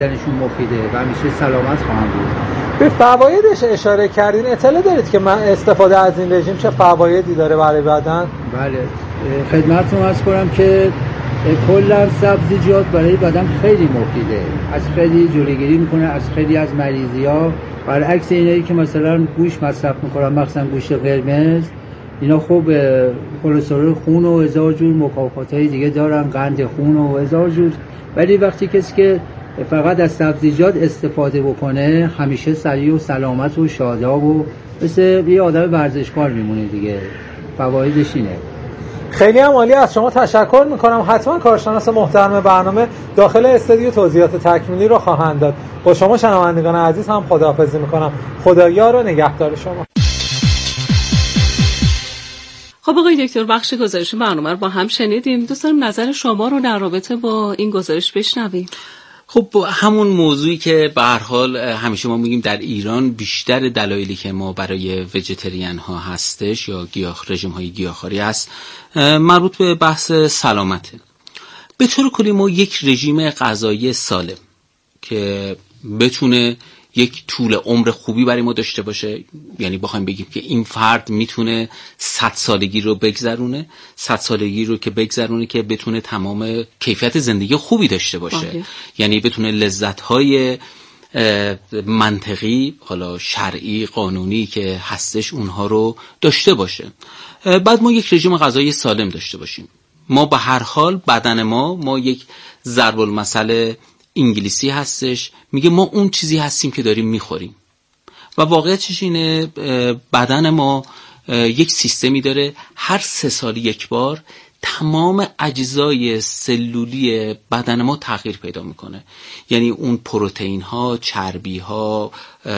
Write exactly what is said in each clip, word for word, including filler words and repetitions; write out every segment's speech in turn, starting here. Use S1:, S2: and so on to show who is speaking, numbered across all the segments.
S1: دانشون مفیده و همیشه سلامت خواهم بود.
S2: به فوایدش اشاره کردین، اطلاع دارید که من استفاده از این رژیم چه فوایدی داره برای بدن؟
S1: بله، خدمتتون عرض کنم که کلا سبزیجات برای بدن خیلی مفیده، از خیلی جلوگیری میکنه از خیلی از مریضی‌ها، برعکس اینایی که مثلا گوشت مصرف میکنن، مثلا گوشت قرمز، اینا خوب کلسترول خون و هزار جور مکافاتای دیگه دارن، قند خون و هزار جور، ولی وقتی کسی که فقط از سبزیجات استفاده بکنه همیشه سریع و سلامت و شاداب و مثل یه آدم ورزشکار میمونه دیگه. فوایدش اینه.
S2: خیلی هم عالی، از شما تشکر میکنم. حتما کارشناس محترم برنامه داخل استودیو توضیحات تکمیلی رو خواهند داد. با شما شنوندگان عزیز هم خداحافظی میکنم. خدایا رو نگهدار شما.
S3: خب آقای دکتر، بخش گزارش برنامه رو با هم شنیدیم. دوست دارم نظر شما رو در رابطه با این گزارش بشنویم.
S4: خب همون موضوعی که به هر حال همیشه ما میگیم در ایران بیشتر دلایلی که ما برای ویژیتریان ها هستش یا گیاه رژیم های گیاهخواری هست مربوط به بحث سلامته. به طور کلی ما یک رژیم غذایی سالم که بتونه یک طول عمر خوبی برای ما داشته باشه، یعنی بخوایم بگیم که این فرد میتونه صد سالگی رو بگذرونه، صد سالگی رو که بگذرونه که بتونه تمام کیفیت زندگی خوبی داشته باشه آه. یعنی بتونه لذت‌های منطقی، حالا شرعی، قانونی که هستش اونها رو داشته باشه. بعد ما یک رژیم غذایی سالم داشته باشیم. ما به هر حال بدن ما ما یک ضرب المثل انگلیسی هستش، میگه ما اون چیزی هستیم که داریم میخوریم و واقعیتش اینه بدن ما یک سیستمی داره، هر سه سال یک بار تمام اجزای سلولی بدن ما تغییر پیدا میکنه، یعنی اون پروتئین ها، چربی ها،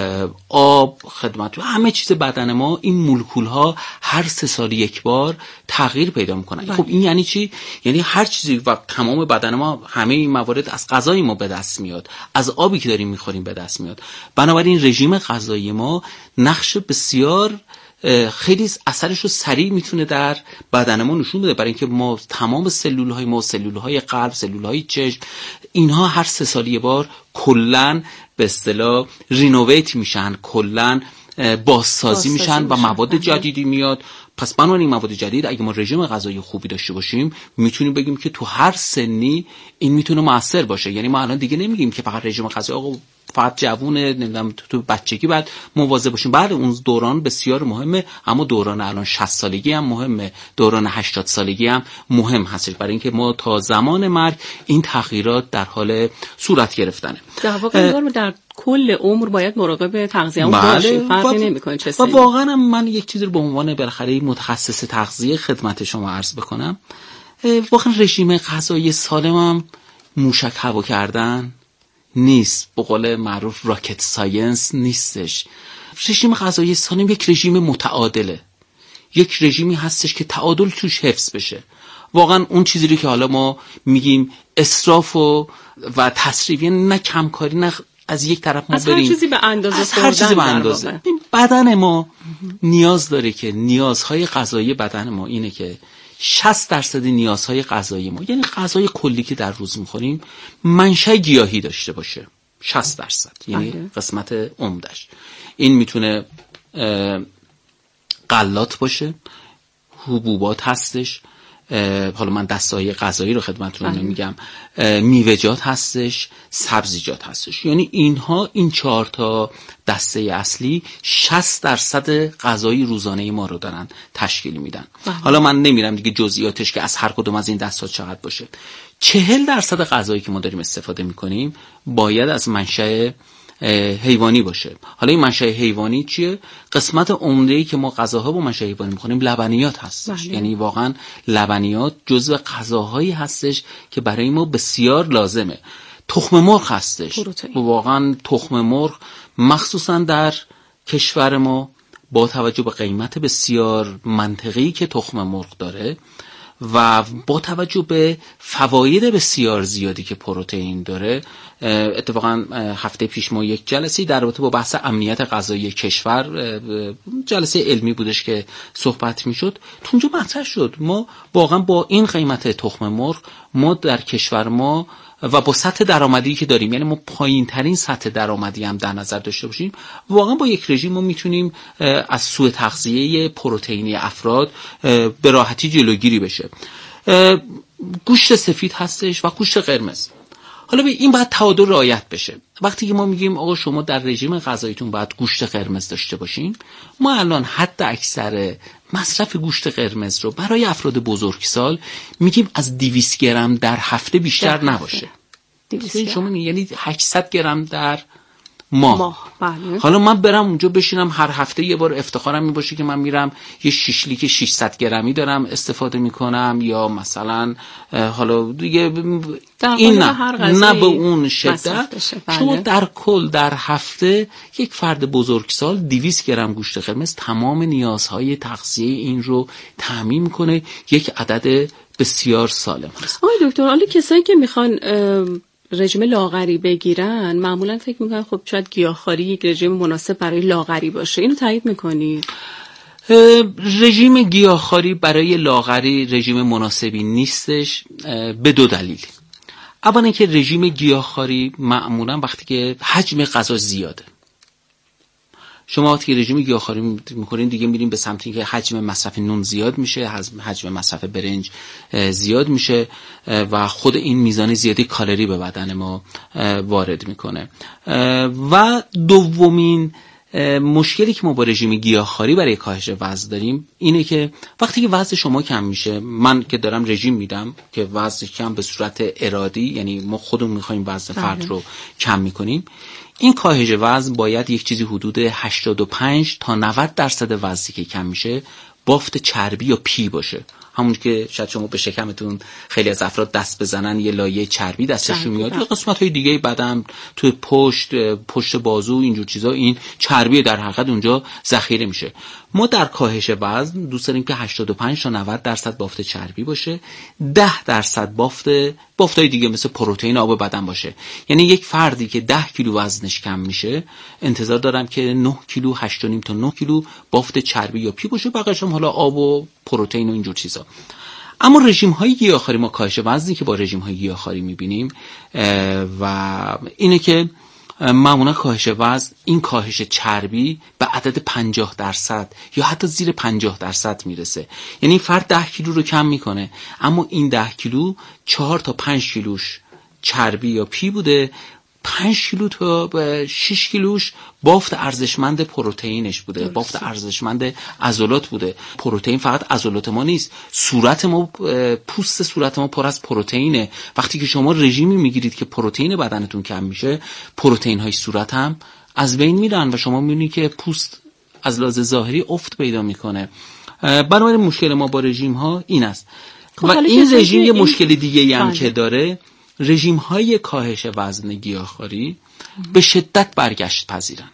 S4: آب، خدمت، همه چیز بدن ما، این مولکول ها هر سه سال یک بار تغییر پیدا میکنن. خب این یعنی چی؟ یعنی هر چیزی و تمام بدن ما، همه این موارد از غذای ما به دست میاد، از آبی که داریم میخوریم به دست میاد. بنابراین رژیم غذایی ما نقش بسیار خیلی اثرش رو سریع میتونه در بدن ما نشون بده، برای اینکه ما تمام سلولهای ما، سلولهای قلب، سلولهای چشم، اینها هر سه سال یه بار کلن به اصطلاح رینوویت میشن، کلن بازسازی میشن و مواد جدیدی میاد. پس بنابراین این مواد جدید اگه ما رژیم غذایی خوبی داشته باشیم میتونیم بگیم که تو هر سنی این میتونه موثر باشه. یعنی ما الان دیگه نمیگیم که فقط رژیم غذایی آقا فقط جوونه، نمیدونم تو بچگی بعد مواظب باشیم. بعد اون دوران بسیار مهمه، اما دوران الان شصت سالگی هم مهمه، دوران هشتاد سالگی هم مهم هستش، برای اینکه ما تا زمان مرگ این تغییرات در حال صورت گرفتنه.
S3: در واقع در کل عمر باید مراقب تغذیه اون باشیم، فرقی نمی‌کنه چه سنی.
S4: و واقعا من یک چیزی رو به عنوان بالاخره متخصص تغذیه خدمت شما عرض بکنم، واقعا رژیم غذایی سالمم موشک هوا کردن نیست، به قول معروف راکت ساینس نیستش. رژیم غذایی سالم یک رژیم متعادله، یک رژیمی هستش که تعادل توش حفظ بشه. واقعا اون چیزی رو که حالا ما میگیم اسراف و و تسریف، یعنی نه کمکاری نه از یک طرف ما
S3: از
S4: بریم
S3: هر چیزی به اندازه
S4: از هر چیزی به اندازه. بدن ما نیاز داره که نیازهای غذایی بدن ما اینه که شصت درصد نیازهای غذایی ما، یعنی غذای کلی که در روز میخوریم، منشأ گیاهی داشته باشه. شصت درصد یعنی آه. قسمت عمدش این میتونه غلات باشه، حبوبات هستش، حالا من دسته‌های غذایی رو خدمتتون نمیگم، میوه‌جات هستش، سبزیجات هستش. یعنی اینها، این چهار تا دسته اصلی شصت درصد غذای روزانه ما رو دارن تشکیل میدن. بله. حالا من نمیرم دیگه جزئیاتش که از هر کدوم از این دستا چقدر باشه. چهل درصد غذایی که ما داریم استفاده میکنیم باید از منشأ حیوانی باشه. حالا این منشأ حیوانی چیه؟ قسمت عمده‌ای که ما غذاها با منشأ حیوانی می‌خوریم لبنیات هستش. بله. یعنی واقعا لبنیات جزو غذاهایی هستش که برای ما بسیار لازمه. تخم مرغ هستش. واقعا تخم مرغ مخصوصا در کشور ما با توجه به قیمت بسیار منطقی که تخم مرغ داره و با توجه به فواید بسیار زیادی که پروتئین داره، اتفاقا هفته پیش ما یک جلسه در رابطه با بحث امنیت غذایی کشور، جلسه علمی بودش که صحبت میشد، تو اونجا مطرح شد ما واقعا با این قیمت تخم مرغ ما در کشور ما و با سطح درآمدی که داریم، یعنی ما پایین ترین سطح درآمدی هم در نظر داشته باشیم، واقعا با یک رژیم ما میتونیم از سوء تغذیه پروتئینی افراد به راحتی جلوگیری بشه. گوشت سفید هستش و گوشت قرمز. حالا به این باید تعادل رعایت بشه. وقتی که ما میگیم آقا شما در رژیم غذاییتون باید گوشت قرمز داشته باشین، ما الان حد اکثر مصرف گوشت قرمز رو برای افراد بزرگسال میگیم از دویست گرم در هفته بیشتر در نباشه. دویست شما یعنی هشتصد گرم در ماه, ماه. بله. حالا من برم اونجا بشینم هر هفته یه بار افتخارم میباشه که من میرم یه شیشلیک ششصد گرمی دارم استفاده میکنم، یا مثلا حالا دیگه این نه نه به اون شدت. بله. شما در کل در هفته یک فرد بزرگسال دویست گرم گوشت قرمز تمام نیازهای تغذیه این رو تامین کنه. یک عدد بسیار سالم هست.
S3: آقای دکتر، حالا کسایی که میخوان رژیم لاغری بگیرن معمولا فکر میکنن خب شاید گیاهخواری یک رژیم مناسب برای لاغری باشه، اینو تایید میکنید؟
S4: رژیم گیاهخواری برای لاغری رژیم مناسبی نیستش به دو دلیل. اولا که رژیم گیاهخواری معمولا وقتی که حجم غذا زیاده، شما وقتی که رژیم گیاهخواری میکنین دیگه میریم به سمت اینکه حجم مصرف نون زیاد میشه، حجم مصرف برنج زیاد میشه و خود این میزان زیادی کالری به بدن ما وارد میکنه. و دومین مشکلی که ما با رژیم گیاهخواری برای کاهش وزن داریم اینه که وقتی که وزن شما کم میشه، من که دارم رژیم میدم که وزن کم به صورت ارادی، یعنی ما خودمون میخوایم وزن فرد رو کم میکنیم، این کاهش وزن باید یک چیزی حدود هشتاد و پنج تا نود درصد وزنی که کم میشه بافت چربی یا پی باشه. همون که شاید شما به شکمتون خیلی از افراد دست بزنن یه لایه چربی دستشون میاد، یا قسمت‌های دیگه بدن توی پشت پشت بازو اینجور چیزا، این چربی در حقیقت اونجا ذخیره میشه. ما در کاهش وزن دوست داریم که هشتاد و پنج تا نود درصد بافت چربی باشه، ده درصد بافت بافتای دیگه مثل پروتئین آب بدن باشه. یعنی یک فردی که ده کیلو وزنش کم میشه انتظار دارم که نه کیلو هشت و نیم تا نه کیلو بافت چربی یا پی باشه، بقیه‌اش هم حالا آب و پروتئین و اینجور چیزا. اما رژیم های گیاهخواری، ما کاهش وزنی که با رژیم های گیاهخواری میبینیم و اینه که معمولا کاهش وزن، این کاهش چربی به عدد پنجاه درصد یا حتی زیر پنجاه درصد میرسه. یعنی فرد ده کیلو رو کم میکنه اما این ده کیلو چهار تا پنج کیلوش چربی یا پی بوده، پنج کیلو تا شش کیلوش بافت ارزشمند پروتئینش بوده، درست. بافت ارزشمند عضلات بوده. پروتئین فقط عضلات ما نیست، صورت ما، پوست صورت ما پر از پروتئینه. وقتی که شما رژیمی میگیرید که پروتئین بدنتون کم میشه، پروتئین های صورت هم از بین میرن و شما میبینید که پوست از لحاظ ظاهری افت پیدا میکنه. بنابراین مشکل ما با رژیم ها این است. و این رژیم یه مشکل دیگه هم که داره، رژیم های کاهش وزن گیاهخواری به شدت برگشت پذیرن.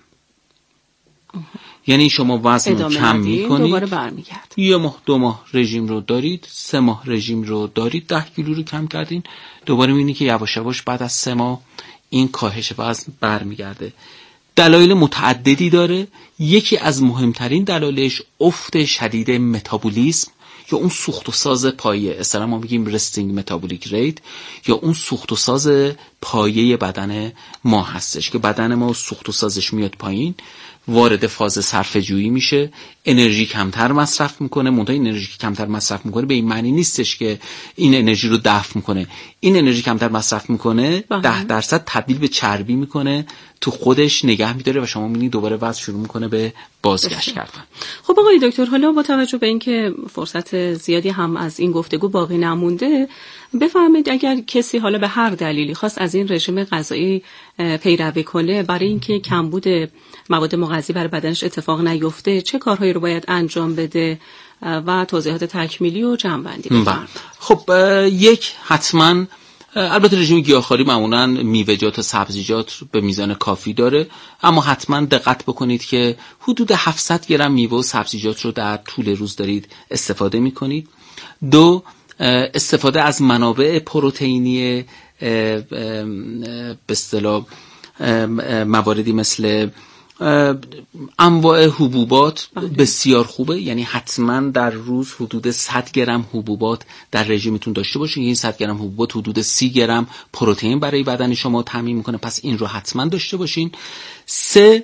S4: یعنی شما وزن رو کم میکنید، دوباره برمیگرد. یه ماه دو ماه رژیم رو دارید، سه ماه رژیم رو دارید، ده کیلو رو کم کردین، دوباره میبینید که یواش یواش بعد از سه ماه این کاهش وزن برمیگرده. دلایل متعددی داره. یکی از مهمترین دلایلش افت شدید متابولیسم یا اون سوخت و ساز پایه، اصطلاحاً ما میگیم رستینگ متابولیک ریت، یا اون سوخت و ساز پایه بدن ما هستش که بدن ما سوخت و سازش میاد پایین، وارد فاز صرفه جویی میشه، انرژی کمتر مصرف میکنه. منتها این انرژی که کمتر مصرف میکنه به این معنی نیستش که این انرژی رو دفع میکنه. این انرژی کمتر مصرف میکنه، ده درصد تبدیل به چربی میکنه، تو خودش نگه میداره و شما میبینید دوباره وزن شروع میکنه به بازگشت کردن.
S3: خب آقای دکتر، حالا با توجه به اینکه فرصت زیادی هم از این گفتگو باقی نمونده، بفرمایید اگر کسی حالا به هر دلیلی خواست از این رژیم غذایی پیروی کنه برای اینکه کمبود مواد مغذی برای بدنش اتفاق نیفته، چه کارهایی رو باید انجام بده و توضیحات تکمیلی و جمع‌بندی بفرمایید.
S4: خب یک، حتما البته رژیم گیاهخواری معمولا میوه‌جات و سبزیجات به میزان کافی داره، اما حتما دقت بکنید که حدود هفتصد گرم میوه و سبزیجات رو در طول روز دارید استفاده میکنید. دو، استفاده از منابع پروتئینی به اصطلاح مواردی مثل انواع حبوبات بسیار خوبه، یعنی حتما در روز حدود صد گرم حبوبات در رژیمتون داشته باشین. این صد گرم حبوبات حدود سی گرم پروتئین برای بدن شما تامین میکنه، پس این رو حتما داشته باشین. سه،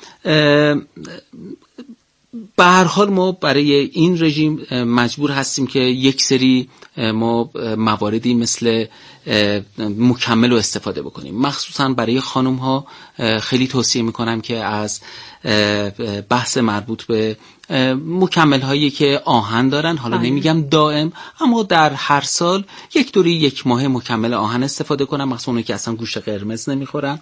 S4: به هر حال ما برای این رژیم مجبور هستیم که یک سری ما مواردی مثل مکمل رو استفاده بکنیم. مخصوصا برای خانم ها خیلی توصیه میکنم که از بحث مربوط به مکمل هایی که آهن دارن، حالا نمیگم دائم، اما در هر سال یک دوره یک ماه مکمل آهن استفاده کنن، مخصوصا اونایی که اصلا گوشت قرمز نمیخورن.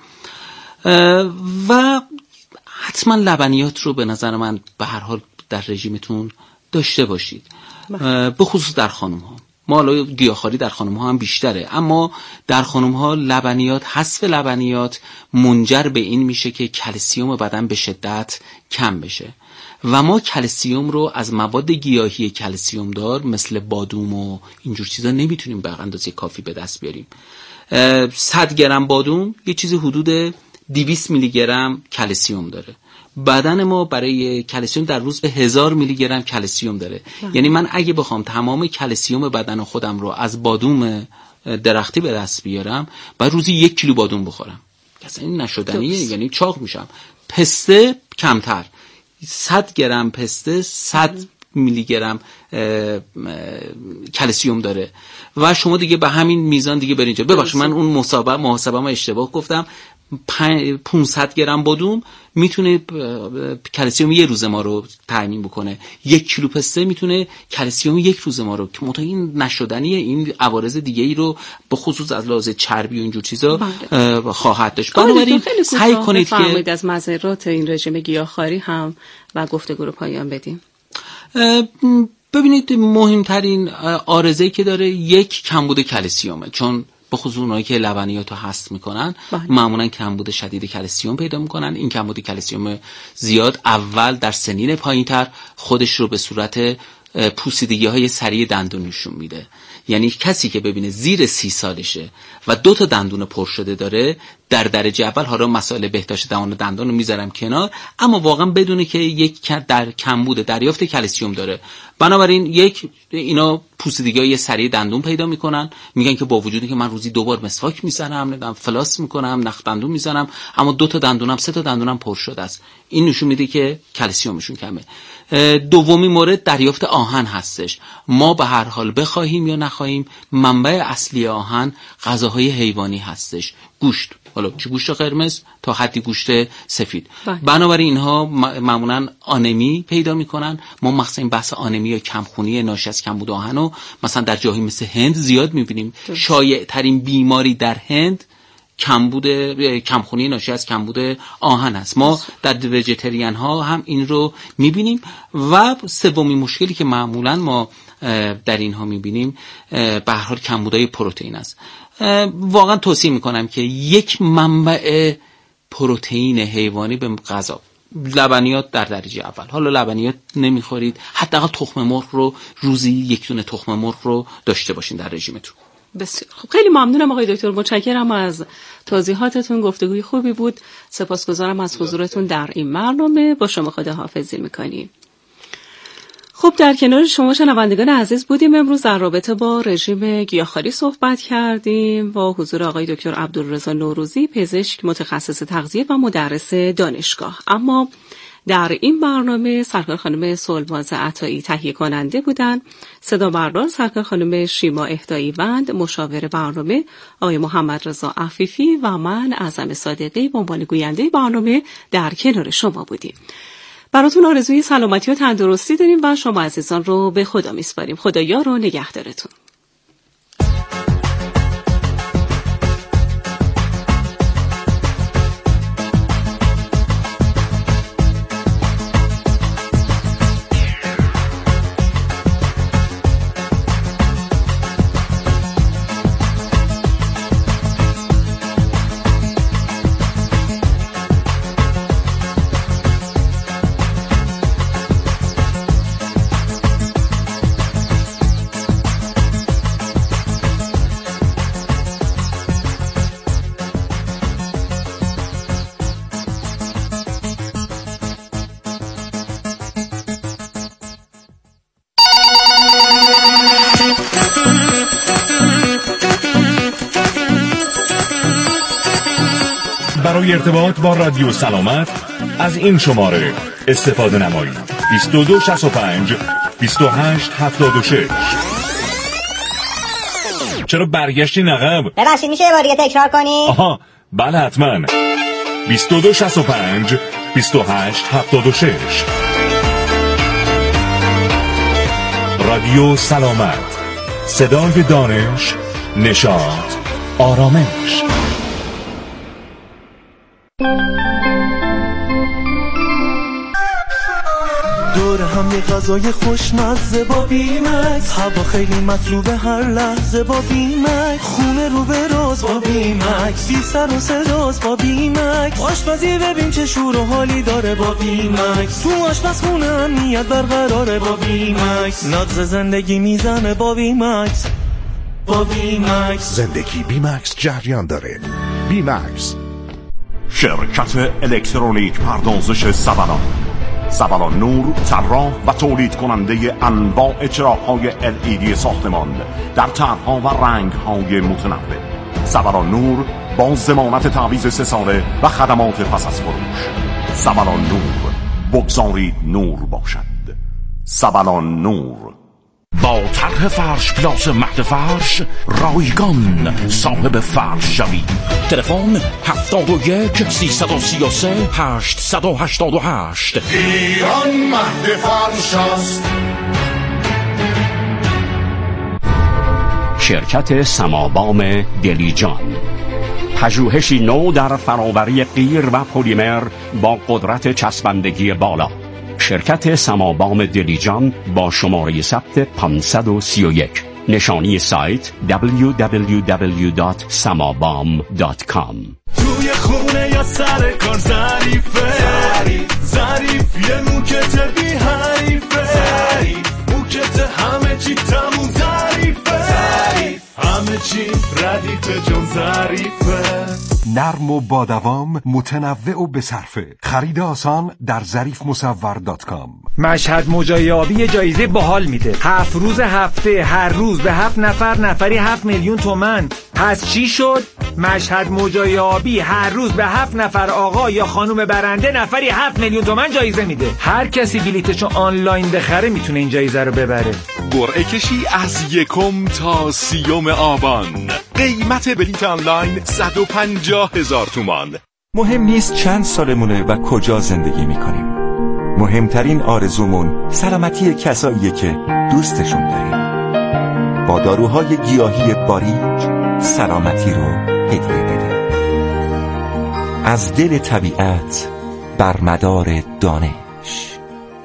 S4: و حتما لبنیات رو به نظر من به هر حال در رژیمتون داشته باشید، به خصوص در خانم ها. ما حالا گیاهخواری در خانم ها هم بیشتره، اما در خانم ها لبنیات، حذف لبنیات منجر به این میشه که کلسیوم بدن به شدت کم بشه و ما کلسیوم رو از مواد گیاهی کلسیوم دار مثل بادوم و اینجور چیزا نمیتونیم به اندازه کافی به دست بیاریم. صد گرم بادوم یه چیزی حدود دویست میلی گرم کلسیوم داره. بدن ما برای کلسیوم در روز به هزار میلی گرم کلسیوم داره. یعنی من اگه بخوام تمام کلسیوم بدن خودم رو از بادوم درختی به دست بیارم، باید روزی یک کیلو بادوم بخورم. اصلا این نشدنیه، یعنی چاق میشم. پسته کمتر، صد گرم پسته صد میلی گرم کلسیوم داره و شما دیگه به همین میزان دیگه برین اینجا. ببخشید من اون محاسبه محاسبه ما اشتباه گفتم. پانصد گرم بادوم میتونه کلسیوم یک روز ما رو تامین بکنه، یک کیلو پسته میتونه کلسیوم یک روز ما رو، که متأ این نشدنیه، این عوارض دیگه ای رو به خصوص از لحاظ چربی و اینجور چیزا خواهد داشت. بنابراین سعی کنید که
S3: از مضرات این رژیم گیاهخواری هم و گفتگو رو پایان بدیم.
S4: ببینید مهمترین عارضه‌ای که داره یک کمبود کلسیومه، چون به خصوص اونایی که لبنیات رو هست میکنن معمولا کمبود شدید کلسیوم پیدا میکنن. این کمبود کلسیوم زیاد اول در سنین پایینتر خودش رو به صورت پوسیدگی های سریع دندون نشون میده. یعنی کسی که ببینه زیر سی سالشه و دو تا دندون پر شده داره، در درجه اول، حالا مسائل بهداشت دهان و دندان رو میذارم کنار، اما واقعا بدونه که یک در کمبود دریافت کلسیوم داره. بنابراین یک اینا پوسیدگی‌های سریع دندون پیدا میکنن، میگن که با وجودی که من روزی دو بار مسواک میزنم، نمیدونم فلاس میکنم، نخ دندون میزنم، اما دو تا دندونم سه تا دندونم پر شده است. این نشون میده که کلسیومشون کمه. دومی مورد دریافت آهن هستش. ما به هر حال بخواهیم یا نخواهیم منبع اصلی آهن غذاهای حیوانی هستش، گوشت، حالا چه گوشت قرمز تا حدی گوشت سفید. بنابراین اینها معمولا آنمی پیدا میکنن. ما مثلا این بحث آنمی یا کمخونی ناشی از کمبود آهن رو مثلا در جاهای مثل هند زیاد میبینیم. شایع ترین بیماری در هند کمبود کمخونی ناشی از کمبود آهن است. ما در ویژیتریان ها هم این رو میبینیم. و سومین مشکلی که معمولا ما در اینها میبینیم به هر حال کمبودهای پروتئین است. واقعا توصیه میکنم که یک منبع پروتئین حیوانی به غذا، لبنیات در درجه اول. حالا لبنیات نمیخورید، حداقل تخم مرغ رو روزی یک دونه تخم مرغ رو داشته باشین در رژیمتون.
S3: بسیار خب، خیلی ممنونم آقای دکتر، متشکرم از توضیحاتتون. گفتگوی خوبی بود. سپاسگزارم از حضورتون در این برنامه. با شما خداحافظی میکنیم. خب در کنار شما شنوندگان عزیز بودیم. امروز در رابطه با رژیم گیاهخواری صحبت کردیم با حضور آقای دکتر عبدالرضا نوروزی، پزشک متخصص تغذیه و مدرس دانشگاه. اما در این برنامه سرکار خانم سولواز عطایی تهیه کننده بودند. صدا بردار سرکار خانم شیما اهدایی وند، مشاور برنامه آقای محمد رضا عفیفی و من اعظم صادقی به عنوان گوینده برنامه در کنار شما بودیم. براتون آرزوی سلامتی و تندرستی داریم و شما عزیزان رو به خدا میسپاریم. خدایا رو نگهدارتون.
S5: برای ارتباط با رادیو سلامت از این شماره استفاده نمایید: بیست و دو شصت و پنج بیست و هشت هفتاد و شش. چرا برگشتی نقب؟
S6: ببخشید میشه یه بار دیگه تکرار کنی؟
S5: آها بله حتما. بیست و دو شصت و پنج بیست و هشت هفتاد و شش. رادیو سلامت، صدای دانش، نشاط، آرامش.
S7: دور هم یه غذای خوشمزه با بیمکس، هوا خیلی مطلوبه هر لحظه با بیمکس، خونه رو به راز با بیمکس، بی سر و صداست با بیمکس، آشپزی ببین چه شور و حالی داره با بیمکس، تو آشپزخونه امنیت برقراره با بیمکس، ناز زندگی میزنه با بیمکس. با بیمکس
S8: زندگی بیمکس جریان داره. بیمکس.
S9: شرکت الکترونیک پردازش سبلان، سبلان نور، طراح و تولید کننده انواع چراغ‌های ال ای دی ساختمان در طرح‌ها و رنگ‌های متنوع. سبلان نور با ضمانت تعویض سه ساله و خدمات پس از فروش. سبلان نور، بگذارید نور باشد. سبلان نور. با طرح فرش پلاس مهد فرش رایگان صاحب فرش شوید. تلفن هفتاد و یک سیصد و سی و سه هشتصد و هشتاد و هشت.
S10: ایران مهد فرش است.
S11: شرکت سمابام دلیجان، پژوهشی نو در فراوری قیر و پلیمر با قدرت چسبندگی بالا. شرکت سمابام دلیجان با شماره ثبت پانصد و سی و یک. نشانی سایت دبلیو دبلیو دبلیو دات سمابام دات کام.
S7: توی خونه یا سر کار ظریفه، ظریف یه موکت بی حریفه، موکت همه چی تموم ظریفه، همه چی ردیفه جون ظریفه.
S8: نرم و با دوام، متنوع و بصرفه. خرید آسان در ظریف مصور دات کام.
S12: مشهد مجایابی جایزه باحال میده. هفت روز هفته، هر روز به هفت نفر، نفری هفت میلیون تومن. پس چی شد؟ مشهد مجایابی هر روز به هفت نفر آقا یا خانم برنده نفری هفت میلیون تومن جایزه میده. هر کسی بلیتشو آنلاین بخره میتونه این جایزه رو ببره.
S13: قرعه کشی از یکم تا سیوم آبان. قیمت بلیت آنلاین صد و پنجاه هزار تومان.
S14: مهم نیست چند سالمونه و کجا زندگی میکنیم. مهمترین آرزومون سلامتی کساییه که دوستشون داریم. با داروهای گیاهی باریک سلامتی رو هدیه بده. از دل طبیعت بر مدار دانش.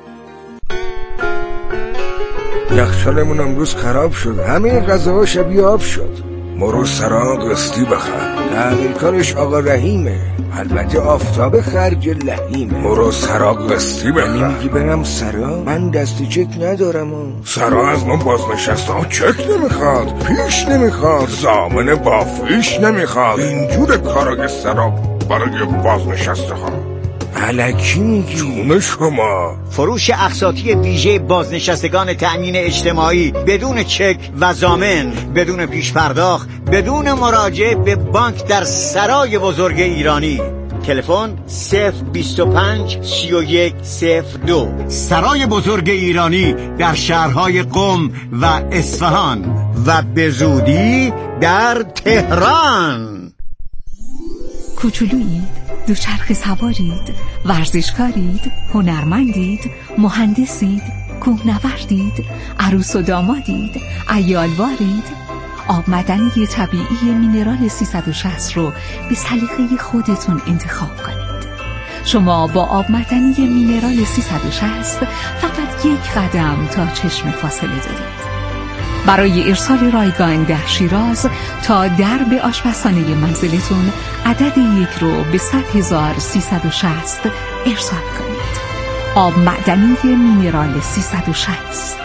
S15: یخچالمون امروز خراب شد، همه غذاها شبیه آب شد. مرو سراغ قسطی بخر، تعمیرکارش آقا رحیمه، البته آفتاب خرج لحیمه. مرو سراغ قسطی بخر. یعنی میگی برم سرا؟ من دستی چک ندارم و. سرا از ما بازنشسته ها چک نمیخواد، پیش نمیخواد، ضامن بافیش نمیخواد. اینجور کارا سرا برای بازنشسته ها. الکی میگی؟ جون شما.
S16: فروش اقساطی ویژه بازنشستگان تأمین اجتماعی بدون چک و ضامن، بدون پیش پرداخت، بدون مراجعه به بانک در سرای بزرگ ایرانی. تلفن صفر بیست و پنج سی و یک صفر دو. سرای بزرگ ایرانی در شهرهای قم و اصفهان و به زودی در تهران.
S17: کوچولویید، دوچرخه سوارید، ورزشکارید، هنرمندید، مهندسید، کوهنوردید، عروس و دامادید، عیالوارید. آب معدنی طبیعی مینرال سیصد و شصت رو به سلیقه خودتون انتخاب کنید. شما با آب معدنی مینرال سیصد و شصت فقط یک قدم تا چشم فاصله دارید. برای ارسال رایگان در شیراز تا درب آشپزخانه منزلتون عدد یک رو به صد هزار سیصد و شصت ارسال کنید. آب معدنی مینرال سیصد و شصت.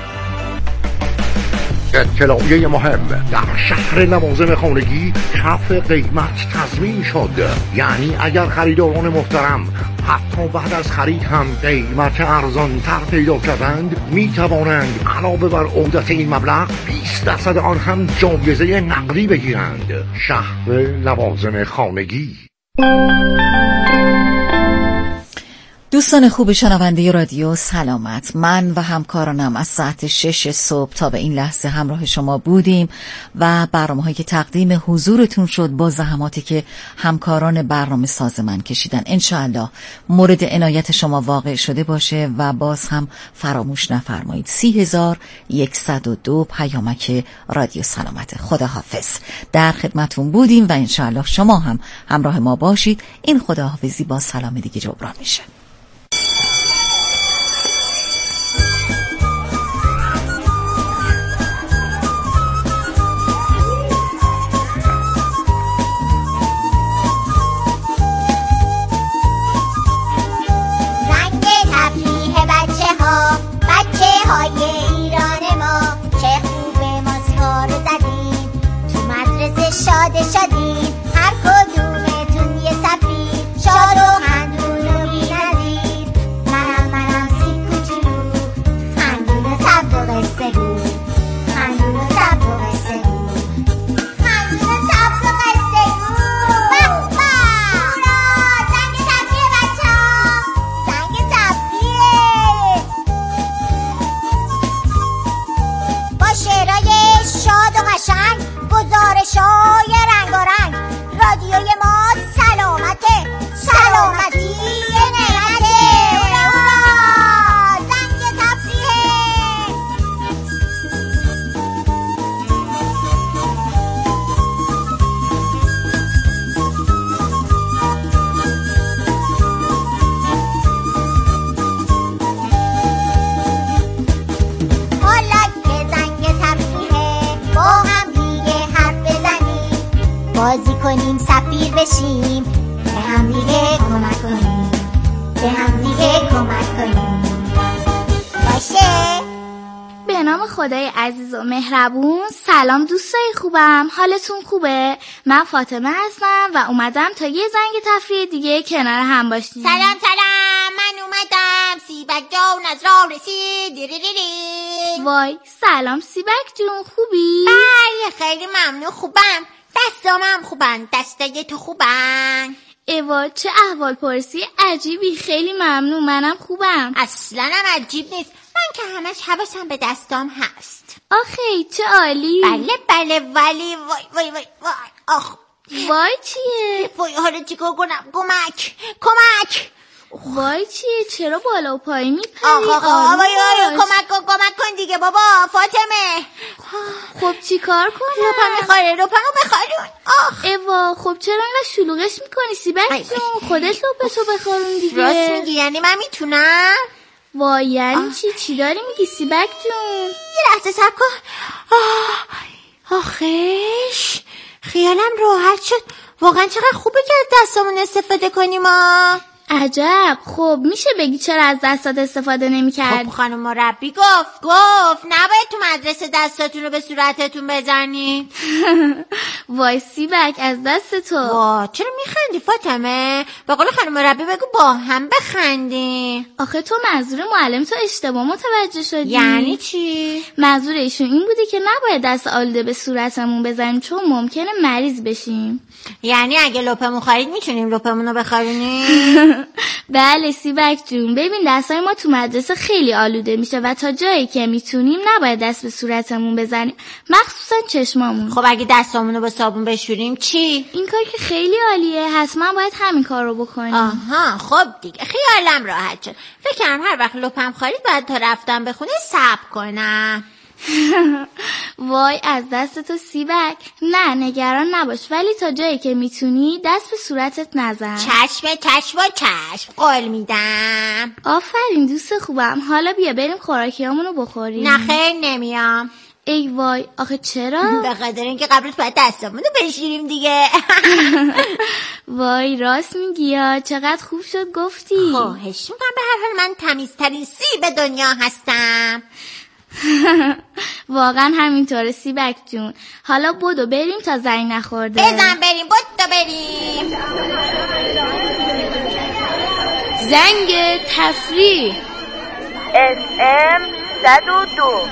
S8: اطلاعیه مهم: در شهر لوازم خانگی کف قیمت تضمین شد. یعنی اگر خریداران محترم حتی بعد از خرید هم قیمت ارزان تر پیدا کردند، می توانند علاوه بر عودت این مبلغ بیست درصد آن هم جایزه نقدی بگیرند. شهر لوازم خانگی.
S18: دوستان خوب شنونده رادیو سلامت، من و همکارانم از ساعت شش صبح تا به این لحظه همراه شما بودیم و برنامه‌هایی که تقدیم حضورتون شد با زحماتی که همکاران برنامه ساز من کشیدن انشاءالله مورد عنایت شما واقع شده باشه و باز هم فراموش نفرمایید. سی هزار یکصد و دو پیامک رادیو سلامت. خداحافظ. در خدمتون بودیم و انشاءالله شما هم همراه ما باشید. این خداحافظی با سلام دیگه جبران میشه.
S19: شاده شدیم هر کدومتون یه سفیر شاد و خندون و بی‌نظیر. منم منم سی کوچولو خندون و سبز و قصه گو خندون و سبز و قصه گو خندون و سبز و قصه گو. بابا هورا زنگ تفریح بچه ها، زنگ تفریح با شعرهای شاد و قشنگ، گزارش‌های رنگارنگ. رادیوی ما سلامته، سلامتی نعمته. هورا زنگ تفریحه. حالا که زنگ تفریحه با هم بازی کنیم، سفیر بشیم، به هم دیگه کمک کنیم، به هم دیگه کمک کنیم. باشه؟
S20: به نام خدای عزیز و مهربون. سلام دوستای خوبم، حالتون خوبه؟ من فاطمه هستم و اومدم تا یه زنگ تفریح دیگه کنار هم باشیم.
S19: سلام سلام، من اومدم، سیبک جون از راه رسید. دیریریری.
S20: وای سلام سیبک جون، خوبی؟
S19: بله خیلی ممنون، خوبم. دستام هم خوبن، دستای تو خوبن؟
S20: ایوا چه احوال پرسی عجیبی، خیلی ممنون، منم خوبم.
S19: اصلا هم عجیب نیست، من که همش حواسم به دستام هست.
S20: آخه چه عالی.
S19: بله بله ولی وای وای وای وای آخ
S20: وای چیه؟
S19: وای حالا چیکار کنم؟ کمک کمک.
S20: وای چیه؟ چرا بالا و پایین میپری؟
S19: آخ آخ آخ وای وای کمک کن کمک کن دیگه بابا فاطمه.
S20: خب چی کار کنم؟
S19: لپم میخواره، لپمو بخارون. آخ
S20: ایوا خب چرا انقدر شلوغش میکنی سیبک جون؟ خودت لپتو بخارون دیگه.
S19: راست میگی، یعنی من میتونم؟
S20: وای یعنی چی؟ چی داری میگی سیبک جون؟
S19: یه لحظه صبر کن. آخش خیالم راحت شد. واقعا چقدر خوبه که از دستامون استفاده کنیم. ما
S20: عجب. خب میشه بگی چرا از دستات استفاده نمی کرد؟
S19: خب خانم مربی گفت گفت نباید تو مدرسه دستاتون رو به صورتتون بزنی.
S20: وای سیبک از دست تو.
S19: وای چرا میخندی فاطمه؟ به قول خانم مربی بگو با هم بخندی.
S20: آخه تو منظور معلم تو اشتباه متوجه شدی.
S19: یعنی چی؟
S20: منظور ایشون این بودی که نباید دست آلوده به صورتمون بزنیم چون ممکنه مریض بشیم.
S19: یعنی اگه لپمون خرید میتونیم لپمون رو بخارونیم؟
S20: بله سیبک جون، ببین دستای ما تو مدرسه خیلی آلوده میشه و تا جایی که میتونیم نباید دست به صورتمون بزنیم، مخصوصا چشمامون.
S19: خب اگه دستامون رو با صابون بشوریم چی؟
S20: این کار که خیلی عالیه، حتما باید همین کار رو بکنیم.
S19: آها خب دیگه خیالم راحت شد. فکر کنم هر وقت لپم خارید باید تا رفتم به خونه صبر کنم.
S20: وای از دست تو سیبک. نه نگران نباش، ولی تا جایی که میتونی دست به صورتت نزن.
S19: چشم چشم و چشم، قول میدم.
S20: آفرین دوست خوبم. حالا بیا بریم خوراکیامونو بخوریم.
S19: نه خیر نمیام.
S20: ای وای آخه چرا؟
S19: به خاطر اینکه قبلش باید دستامونو بشوریم دیگه.
S20: وای راست میگی یا چقدر خوب شد گفتی.
S19: خواهش میکنم، به هر حال من تمیزترین سیب دنیا هستم.
S20: واقعا همینطوره سیبک جون. حالا بدو بریم تا زنگ نخورده.
S19: بزن بریم، بدو بریم.
S20: زنگ تفریح
S21: اس ام صد و دو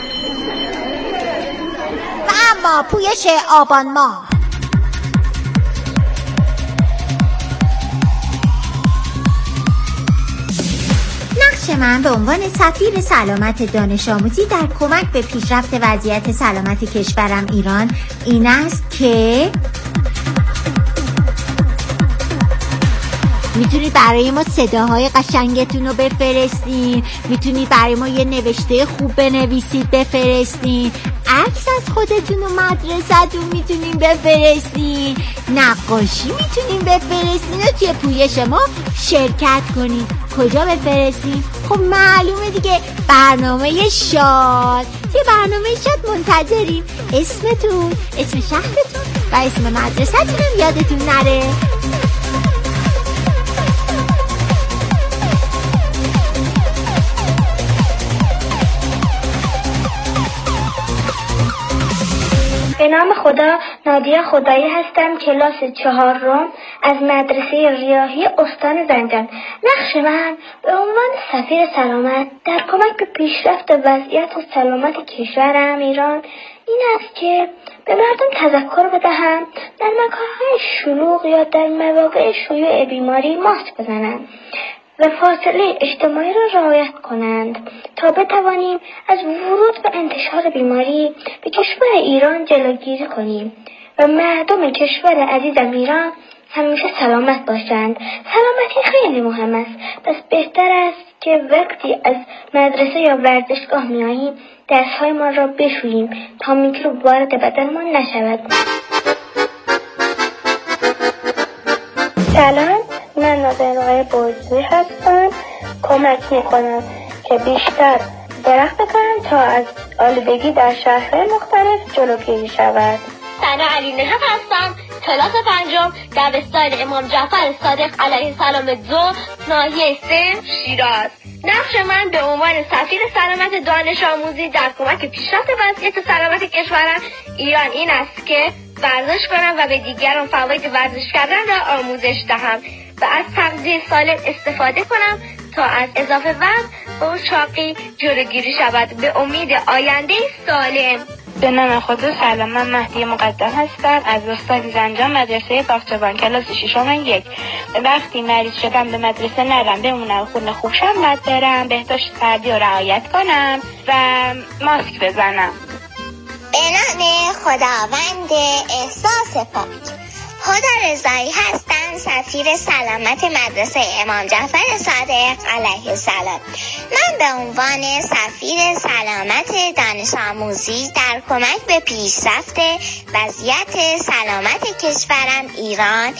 S19: و اما پویش آبان ماه. من به عنوان سفیر سلامت دانش آموزی در کمک به پیشرفت وضعیت سلامت کشورم ایران این است که میتونید برای ما صداهای قشنگتون رو بفرستین، میتونید برای ما یه نوشته خوب بنویسید بفرستین، عکس از خودتون و مدرسه‌تون میتونین بفرستین، نقاشی میتونین بفرستین و توی پویش ما شرکت کنین. کجا بفرستین؟ خب معلومه دیگه، برنامه شاد. توی برنامه شاد منتظریم. اسمتون، اسم شهرتون و اسم مدرسه‌تون هم یادتون نره.
S1: به نام خدا، نادیا خدایی هستم، کلاس چهارم از مدرسه ریاحی استان زنجان. نقش من به عنوان سفیر سلامت در کمک به پیشرفت وضعیت و سلامت کشورم ایران این است که به مردم تذکر بدهم در مکان‌های شلوغ یا در مواقع شیوع بیماری ماسک بزنند و فاصله اجتماعی را رعایت کنند تا بتوانیم از ورود و انتشار بیماری به کشور ایران جلوگیری کنیم و مردم کشور عزیزم ایران همیشه سلامت باشند. سلامتی خیلی مهم است، پس بهتر است که وقتی از مدرسه یا ورزشگاه میاییم دستهای ما را بشوییم تا میکروب وارد بدنمان نشود. سلام، من نازنین آقای بوزی هستم. کمک میکنم که بیشتر درخت بکنم تا از آلودگی در شهرهای مختلف جلوگیری شود.
S22: سنا علی نژاد هستم، کلاس پنجم، دبستان امام جعفر صادق علیه السلام دو، ناحیه سه، شیراز. نقش من به عنوان سفیر سلامت دانش آموزی در کمک پیشرفت وضعیت سلامت کشورم ایران این است که ورزش کنم و به دیگران فواید ورزش کردن را آموزش دهم و از تغذیه سالم استفاده کنم تا از اضافه وزن و چاقی جلوگیری شود به امید آینده سالم.
S1: به نام خدا، سلام، من مهدی مقدم هستم از استان زنجان، مدرسه باغچبان، کلاس ششم یک. وقتی مریض شدم به مدرسه نرم، بمونم خونه خوب شم، بعد برم بهداشت فردی رو رعایت کنم و ماسک بزنم.
S19: به نام خداوند احساس پاک، هدی رضایی هستم، سفیر سلامت مدرسه امام جعفر صادق علیه السلام. من به عنوان سفیر سلامت دانش آموزی در کمک به پیشرفت وضعیت سلامت کشورم ایران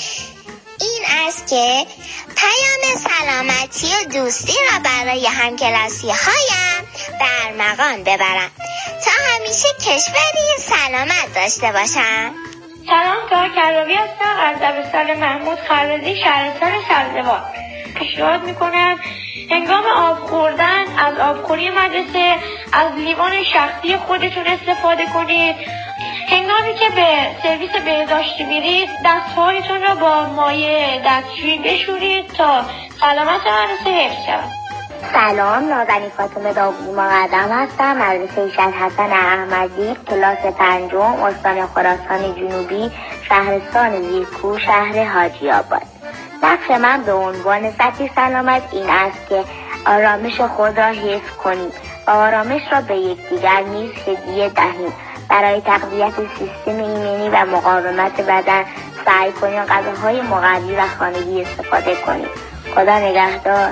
S19: این است که پیام سلامتی و دوستی را برای همکلاسی هایم در مقام ببرم تا همیشه کشوری سلامت داشته باشم.
S1: سلام، کار کراوی هستم از دبستان محمود خرازی، شهرستان سبزوار. پیشنهاد میکنم هنگام آب خوردن از آبخوری مدرسه از لیوان شخصی خودتون استفاده کنید. هنگامی که به سرویس بهداشتی میرید دستهایتون را با مایع دستشویی بشورید تا سلامت مدرسه حفظ شود.
S22: سلام، نازنین فاطمه داوودی مقدم هستم، مدرسه شهید حسن احمدی، کلاس پنجم، استان خراسان جنوبی، شهرستان زیرکوه، شهر حاجی آباد. نقش من به عنوان سفیر سلامت این است که آرامش خود را حفظ کنید و آرامش را به یکدیگر نیز هدیه دهید. برای تقویت سیستم ایمنی و مقاومت بدن سعی کنید غذاهای مقوی و خانگی استفاده کنید. خدا نگهدار.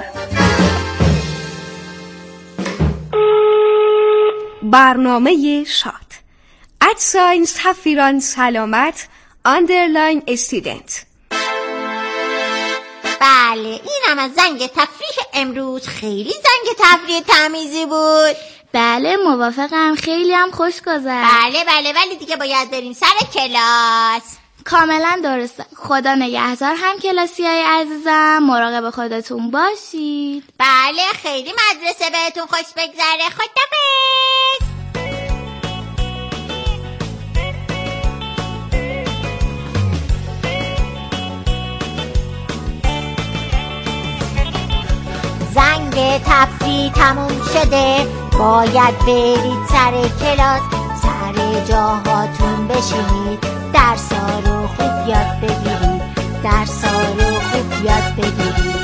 S23: برنامه شاد ادساین سفیران سلامت اندرلاین استودنت.
S19: بله، این هم از زنگ تفریح امروز. خیلی زنگ تفریح تمیزی بود.
S20: بله موافقم، خیلی هم خوش گذشت.
S19: بله بله ولی دیگه باید بریم سر کلاس.
S20: کاملا درسته. خدا نگهدار هم کلاسی های عزیزم، مراقب خودتون باشید.
S19: بله، خیلی مدرسه بهتون خوش بگذره. خداحافظ. زنگ تفریح تموم شده، باید برید سر کلاس. سر جاهاتون بشینید، درسا رو خوب یاد بگیرید. درسا رو خوب یاد بگیرید.